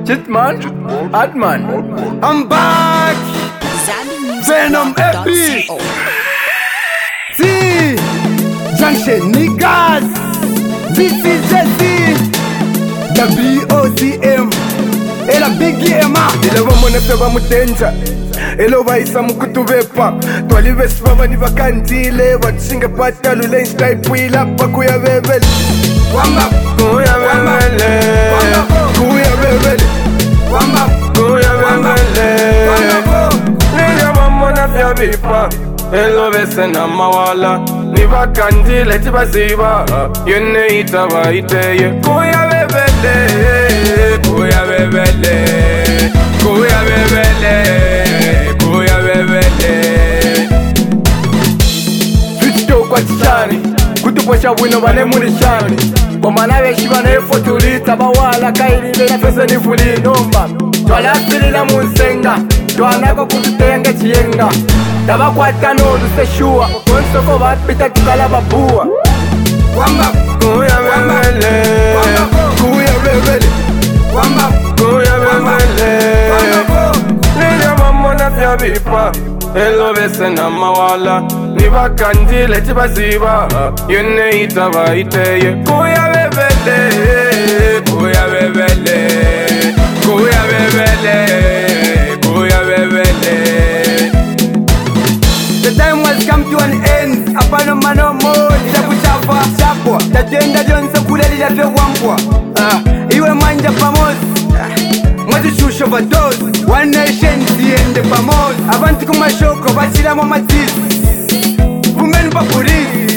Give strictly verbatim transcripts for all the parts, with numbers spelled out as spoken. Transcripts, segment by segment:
Chitman, Atman, I'm back. Venom Epic. See, Junction niggas. This is Jesse. The B O C M. Ela Big M A. Ela vamona feba mutenja. Elo vaisa mukutuvepa. Twalive svava ni vakantile. Watshinga patalu lench type wila. Pakuya vevele. Wamba kuya vevele. Kuya vevele. Wamba kuya vevele. Nija mamona fya vipa. Elo vese na mawala. Ni vakantile tibaziba. Yene itaba iteye. Kuya vevele. Kuya vevele. Kuya vevele. Kuya vevele. Switch kwa chichani. Kutuposha wino vane munishani. Bomana veshi vane fotulita. Bawala kailile na pesa ni fuli nomba. Twala fili na munsenga. Twanako kututenga chienga. Taba kwa tano luseshua. Konsoko vapita tukala babua. Wamba kuya vevele. Kuya vevele. Wamba kuya vevele. Nija mamona fya vipa. Elo vese na mawala. Ni vakantile tibaziba. Yene itaba iteye. Kuya vevele. Kuya vevele. Kuya vevele. Kuya vevele. The time has come to an end. Apano mano more. Ila kuchapa chapwa. Tatenda jonsa kule lila fe wampwa. Iwe manja pamozi. Mwezi shusho vadozi. One nation tiende pamozi. Avanti kumashoko bachila mwa matizi. Kumenu pa polisi.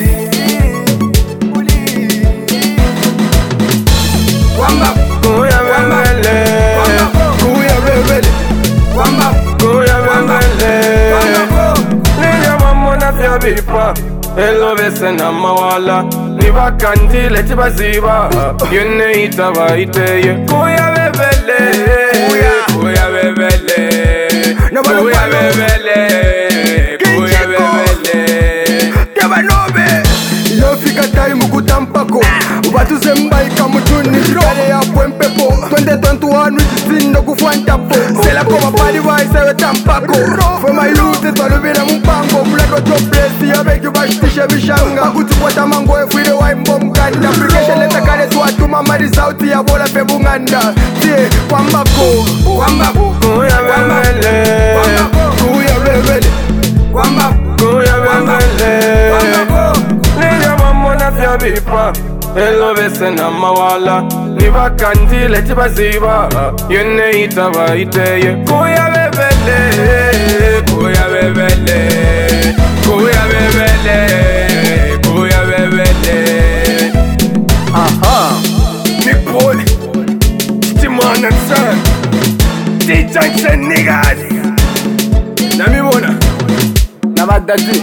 Wamba kuya vevele. Kuya vevele. Wamba kuya vevele. Nija mamona fya vipa. Elo vese na mawala. Ni vakantile tibaziba. Yene itaba iteye. Kuya vevele. Kuya vevele. Kuya vevele. Kuya vevele. Keba nobe. Yofika time kutampako. Ubatuze mbaika mutuni. Shikare ya pwempepo. Twende twenty-one wichizindo kufuantapo. Sela koma pali waisewe tampako. For my youth twalubira mpango. Muleko joblesi ya begi bashitishe bishanga. Kutupota mango efwile waimbo mkanda. Application leta kare tuwatuma mari sauti ya bola pebu nganda. Tie kwambako. Kwambako. Kuya vevele. Kuya vevele. Kwambako. Kuya vevele. Nija mamona fya vipa. Elo vese na mawala. Ni vakantile tibaziba. Yene itaba iteye. Kuya vevele. Kuya vevele. Kuya vevele. Kuya vevele. Aha. Nipoli Timana son D-Junction niggas. Namibona Nabadati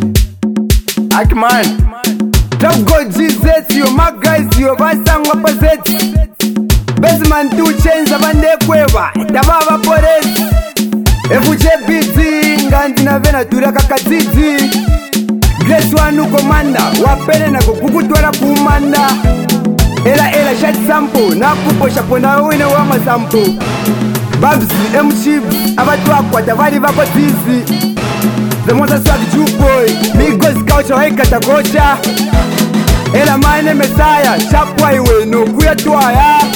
Akman Top God G Z. Yo my guys. Yo basangwa pazeti. Basement two chains abande kweva. Tababa porezi. Efuche busy. Nganzi na vena tura kakatiti. Grace wanu komanda. Wapene na kukukutwara kumanda. Ela ela shot sample. Na kuposha pona uine wama sample. Babs M-Chib. Abatu akwata vali vako tizi. The most swag Jew boy. Migos culture heka takosha. Ela mine Messiah. Chapwa iwe no kuya tuaya.